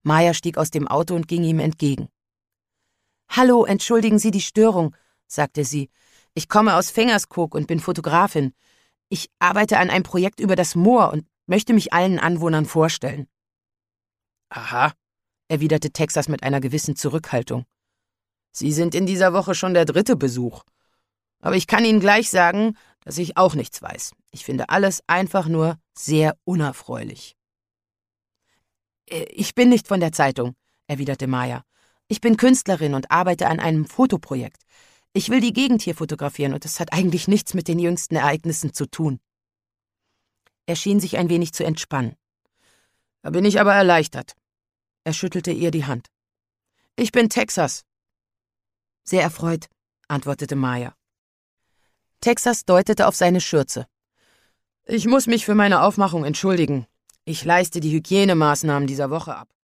Maya stieg aus dem Auto und ging ihm entgegen. »Hallo, entschuldigen Sie die Störung«, sagte sie. »Ich komme aus Fengerskog und bin Fotografin. Ich arbeite an einem Projekt über das Moor und möchte mich allen Anwohnern vorstellen.« »Aha«, erwiderte Texas mit einer gewissen Zurückhaltung. »Sie sind in dieser Woche schon der 3. Besuch. Aber ich kann Ihnen gleich sagen, dass ich auch nichts weiß. Ich finde alles einfach nur sehr unerfreulich.« »Ich bin nicht von der Zeitung«, erwiderte Maya. »Ich bin Künstlerin und arbeite an einem Fotoprojekt. Ich will die Gegend hier fotografieren und das hat eigentlich nichts mit den jüngsten Ereignissen zu tun.« Er schien sich ein wenig zu entspannen. »Da bin ich aber erleichtert.« Er schüttelte ihr die Hand. »Ich bin Texas.« »Sehr erfreut«, antwortete Maya. Texas deutete auf seine Schürze. »Ich muss mich für meine Aufmachung entschuldigen. Ich leiste die Hygienemaßnahmen dieser Woche ab.«